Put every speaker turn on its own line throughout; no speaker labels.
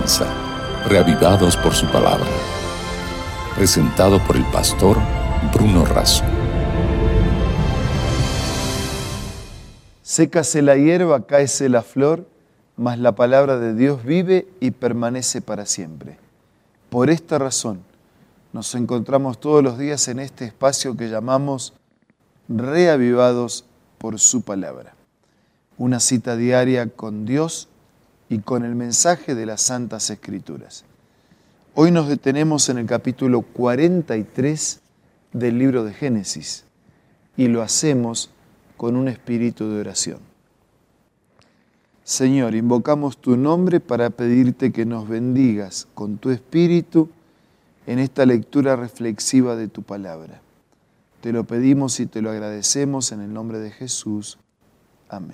comienza, reavivados por su palabra. Presentado por el pastor Bruno Razo.
Sécase la hierba, cáese la flor, mas la palabra de Dios vive y permanece para siempre. Por esta razón, nos encontramos todos los días en este espacio que llamamos Reavivados por su palabra. Una cita diaria con Dios y con el mensaje de las Santas Escrituras. Hoy nos detenemos en el capítulo 43 del libro de Génesis y lo hacemos con un espíritu de oración. Señor, invocamos tu nombre para pedirte que nos bendigas con tu espíritu en esta lectura reflexiva de tu palabra. Te lo pedimos y te lo agradecemos en el nombre de Jesús. Amén.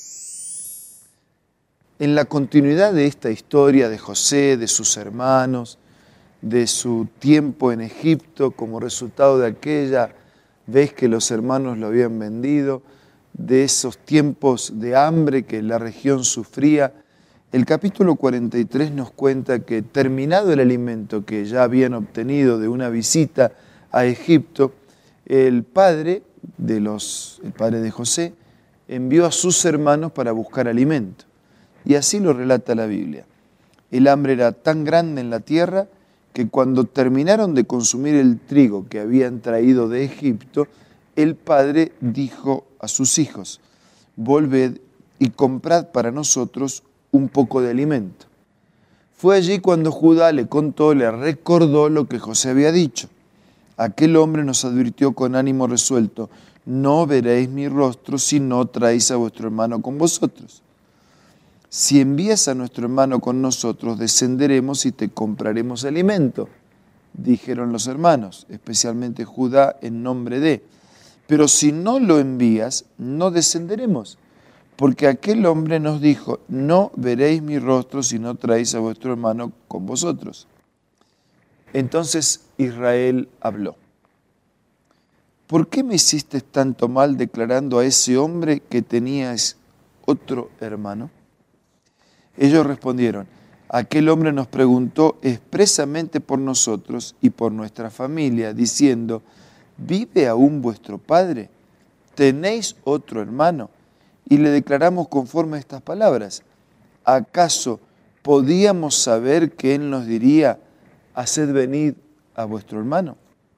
En la continuidad de esta historia de José, de sus hermanos, de su tiempo en Egipto como resultado de aquella vez que los hermanos lo habían vendido, de esos tiempos de hambre que la región sufría, el capítulo 43 nos cuenta que terminado el alimento que ya habían obtenido de una visita a Egipto, el padre de José envió a sus hermanos para buscar alimento. Y así lo relata la Biblia. El hambre era tan grande en la tierra que cuando terminaron de consumir el trigo que habían traído de Egipto, el padre dijo a sus hijos: volved y comprad para nosotros un poco de alimento. Fue allí cuando Judá le recordó lo que José había dicho. Aquel hombre nos advirtió con ánimo resuelto: no veréis mi rostro si no traéis a vuestro hermano con vosotros. Si envías a nuestro hermano con nosotros, descenderemos y te compraremos alimento, dijeron los hermanos, especialmente Judá en nombre de. Pero si no lo envías, no descenderemos, porque aquel hombre nos dijo: no veréis mi rostro si no traéis a vuestro hermano con vosotros. Entonces Israel habló: ¿por qué me hiciste tanto mal declarando a ese hombre que tenías otro hermano? Ellos respondieron: aquel hombre nos preguntó expresamente por nosotros y por nuestra familia, diciendo: ¿vive aún vuestro padre? ¿Tenéis otro hermano? Y le declaramos conforme a estas palabras. ¿Acaso podíamos saber que él nos diría: haced venir a vuestro hermano?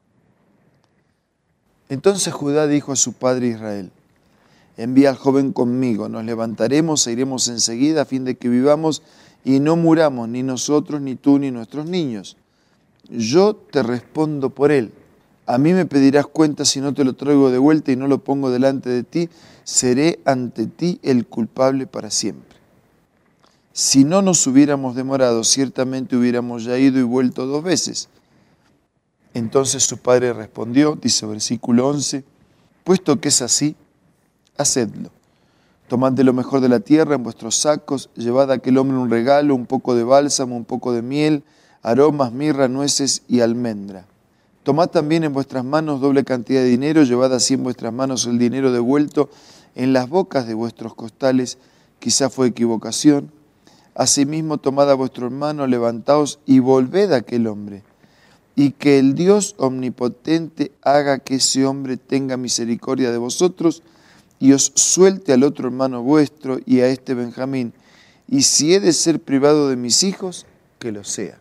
Entonces Judá dijo a su padre Israel: envía al joven conmigo, nos levantaremos e iremos enseguida a fin de que vivamos y no muramos ni nosotros, ni tú, ni nuestros niños. Yo te respondo por él. A mí me pedirás cuenta si no te lo traigo de vuelta y no lo pongo delante de ti, seré ante ti el culpable para siempre. Si no nos hubiéramos demorado, ciertamente hubiéramos ya ido y vuelto 2 veces. Entonces su padre respondió, dice versículo 11, puesto que es así, hacedlo. Tomad de lo mejor de la tierra en vuestros sacos, llevad a aquel hombre un regalo, un poco de bálsamo, un poco de miel, aromas, mirra, nueces y almendra. Tomad también en vuestras manos doble cantidad de dinero, llevad así en vuestras manos el dinero devuelto en las bocas de vuestros costales, quizá fue equivocación. Asimismo tomad a vuestro hermano, levantaos y volved a aquel hombre. Y que el Dios omnipotente haga que ese hombre tenga misericordia de vosotros y os suelte al otro hermano vuestro y a este Benjamín. Y si he de ser privado de mis hijos, que lo sea.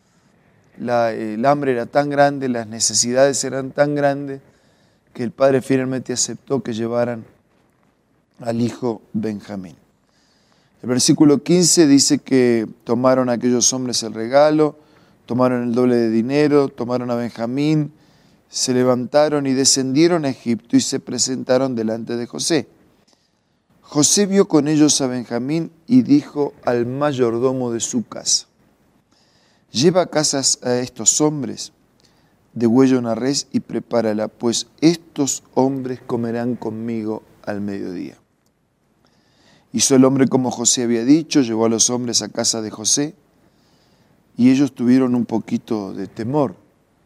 El hambre era tan grande, las necesidades eran tan grandes, que el padre finalmente aceptó que llevaran al hijo Benjamín. El versículo 15 dice que tomaron aquellos hombres el regalo, tomaron el doble de dinero, tomaron a Benjamín, se levantaron y descendieron a Egipto y se presentaron delante de José. José vio con ellos a Benjamín y dijo al mayordomo de su casa: lleva a casa a estos hombres, degüella una res y prepárala, pues estos hombres comerán conmigo al mediodía. Hizo el hombre como José había dicho, llevó a los hombres a casa de José y ellos tuvieron un poquito de temor,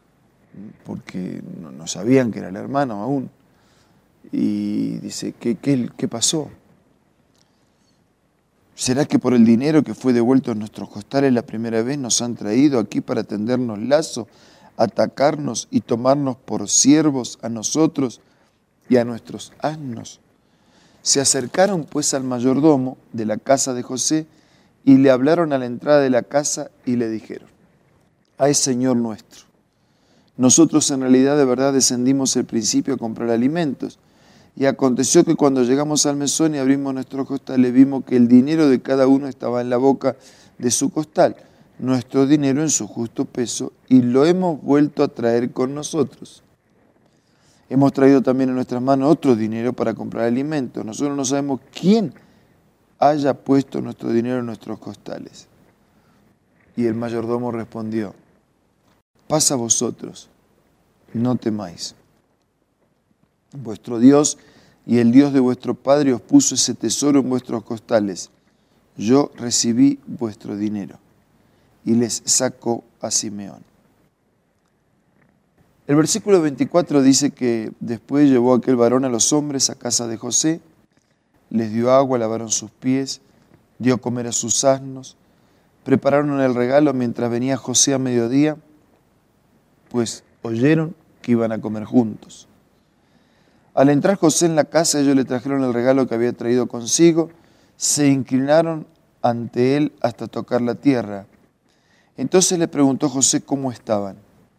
porque no sabían que era el hermano aún. Y dice, ¿qué pasó? ¿Será que por el dinero que fue devuelto en nuestros costales la primera vez nos han traído aquí para tendernos lazo, atacarnos y tomarnos por siervos a nosotros y a nuestros asnos? Se acercaron pues al mayordomo de la casa de José y le hablaron a la entrada de la casa y le dijeron: «Ay, Señor nuestro, nosotros en realidad de verdad descendimos al principio a comprar alimentos. Y aconteció que cuando llegamos al mesón y abrimos nuestros costales, vimos que el dinero de cada uno estaba en la boca de su costal, nuestro dinero en su justo peso, y lo hemos vuelto a traer con nosotros. Hemos traído también en nuestras manos otro dinero para comprar alimentos. Nosotros no sabemos quién haya puesto nuestro dinero en nuestros costales». Y el mayordomo respondió: «Pasa a vosotros, no temáis. Vuestro Dios y el Dios de vuestro Padre os puso ese tesoro en vuestros costales. Yo recibí vuestro dinero». Y les sacó a Simeón. El versículo 24 dice que después llevó aquel varón a los hombres a casa de José, les dio agua, lavaron sus pies, dio a comer a sus asnos, prepararon el regalo mientras venía José a mediodía, pues oyeron que iban a comer juntos. Al entrar José en la casa, ellos le trajeron el regalo que había traído consigo, se inclinaron ante él hasta tocar la tierra. Entonces le preguntó José cómo estaban.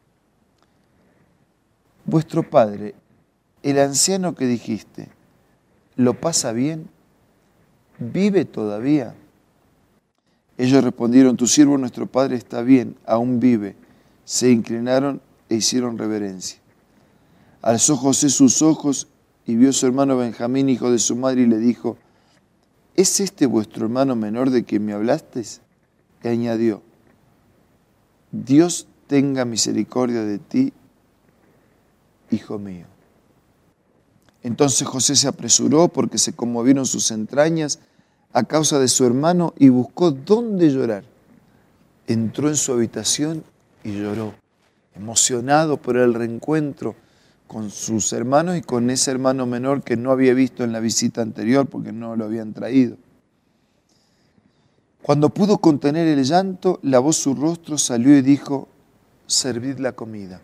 «Vuestro padre, el anciano que dijiste, ¿lo pasa bien? ¿Vive todavía?» Ellos respondieron: «Tu siervo nuestro padre está bien, aún vive». Se inclinaron e hicieron reverencia. Alzó José sus ojos y vio a su hermano Benjamín, hijo de su madre, y le dijo: «¿Es este vuestro hermano menor de quien me hablasteis?» Y añadió: «Dios tenga misericordia de ti, hijo mío». Entonces José se apresuró porque se conmovieron sus entrañas a causa de su hermano y buscó dónde llorar. Entró en su habitación y lloró, emocionado por el reencuentro con sus hermanos y con ese hermano menor que no había visto en la visita anterior porque no lo habían traído. Cuando pudo contener el llanto, lavó su rostro, salió y dijo: «Servid la comida».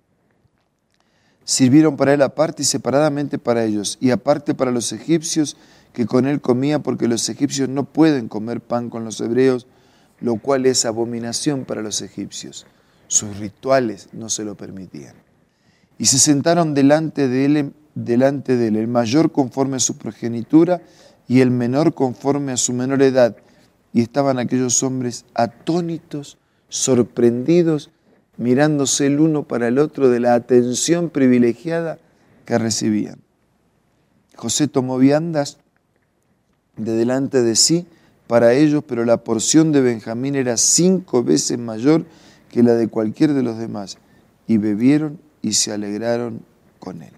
Sirvieron para él aparte y separadamente para ellos, y aparte para los egipcios que con él comían, porque los egipcios no pueden comer pan con los hebreos, lo cual es abominación para los egipcios. Sus rituales no se lo permitían. Y se sentaron delante de él, el mayor conforme a su progenitura y el menor conforme a su menor edad. Y estaban aquellos hombres atónitos, sorprendidos, mirándose el uno para el otro de la atención privilegiada que recibían. José tomó viandas de delante de sí para ellos, pero la porción de Benjamín era 5 veces mayor que la de cualquier de los demás, y bebieron y se alegraron con él.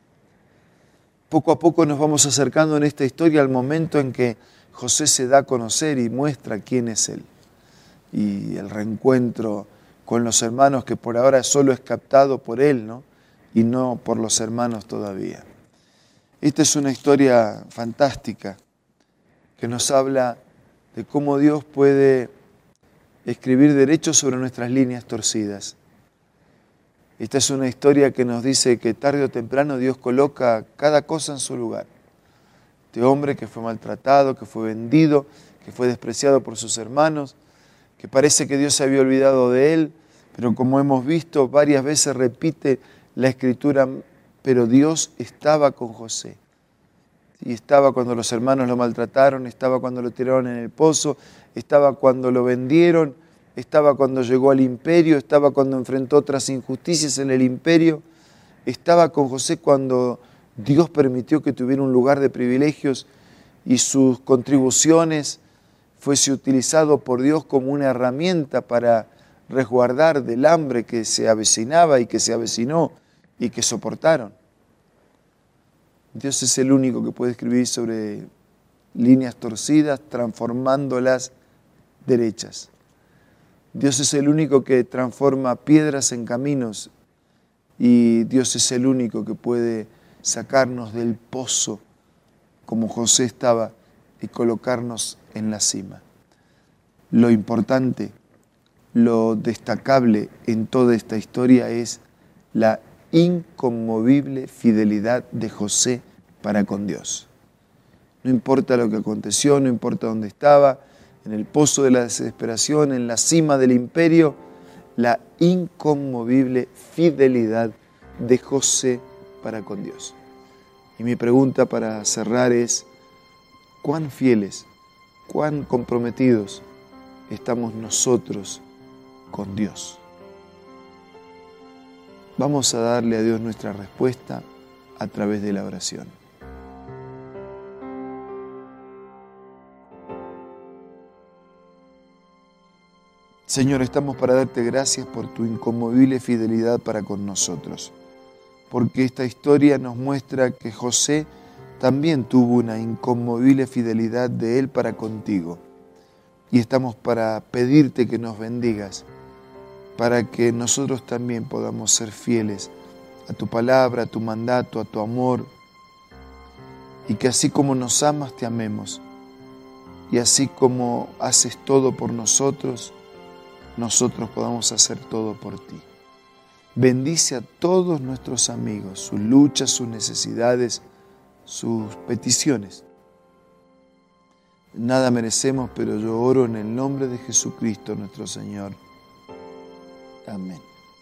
Poco a poco nos vamos acercando en esta historia al momento en que José se da a conocer y muestra quién es él. Y el reencuentro con los hermanos que por ahora solo es captado por él, ¿no? Y no por los hermanos todavía. Esta es una historia fantástica que nos habla de cómo Dios puede escribir derechos sobre nuestras líneas torcidas. Esta es una historia que nos dice que tarde o temprano Dios coloca cada cosa en su lugar. Este hombre que fue maltratado, que fue vendido, que fue despreciado por sus hermanos, que parece que Dios se había olvidado de él, pero como hemos visto varias veces repite la Escritura, pero Dios estaba con José. Y estaba cuando los hermanos lo maltrataron, estaba cuando lo tiraron en el pozo, estaba cuando lo vendieron, estaba cuando llegó al imperio, estaba cuando enfrentó otras injusticias en el imperio, estaba con José cuando Dios permitió que tuviera un lugar de privilegios y sus contribuciones fuese utilizado por Dios como una herramienta para resguardar del hambre que se avecinaba y que se avecinó y que soportaron. Dios es el único que puede escribir sobre líneas torcidas, transformándolas derechas. Dios es el único que transforma piedras en caminos y Dios es el único que puede sacarnos del pozo como José estaba y colocarnos en la cima. Lo importante, lo destacable en toda esta historia es la inconmovible fidelidad de José para con Dios. No importa lo que aconteció, no importa dónde estaba, en el pozo de la desesperación, en la cima del imperio, la inconmovible fidelidad de José para con Dios. Y mi pregunta para cerrar es, ¿cuán fieles, cuán comprometidos estamos nosotros con Dios? Vamos a darle a Dios nuestra respuesta a través de la oración. Señor, estamos para darte gracias por tu inconmovible fidelidad para con nosotros, porque esta historia nos muestra que José también tuvo una inconmovible fidelidad de él para contigo. Y estamos para pedirte que nos bendigas, para que nosotros también podamos ser fieles a tu palabra, a tu mandato, a tu amor, y que así como nos amas, te amemos, y así como haces todo por nosotros podamos hacer todo por ti. Bendice a todos nuestros amigos, sus luchas, sus necesidades, sus peticiones. Nada merecemos, pero yo oro en el nombre de Jesucristo nuestro Señor. Amén.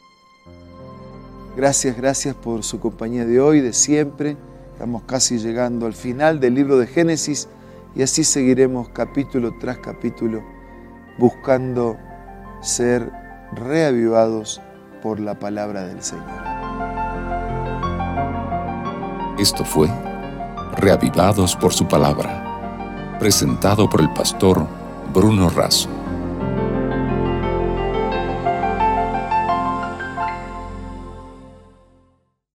Gracias por su compañía de hoy, de siempre. Estamos casi llegando al final del libro de Génesis y así seguiremos capítulo tras capítulo buscando ser reavivados por la palabra del Señor.
Esto fue Reavivados por su palabra, presentado por el pastor Bruno Razo.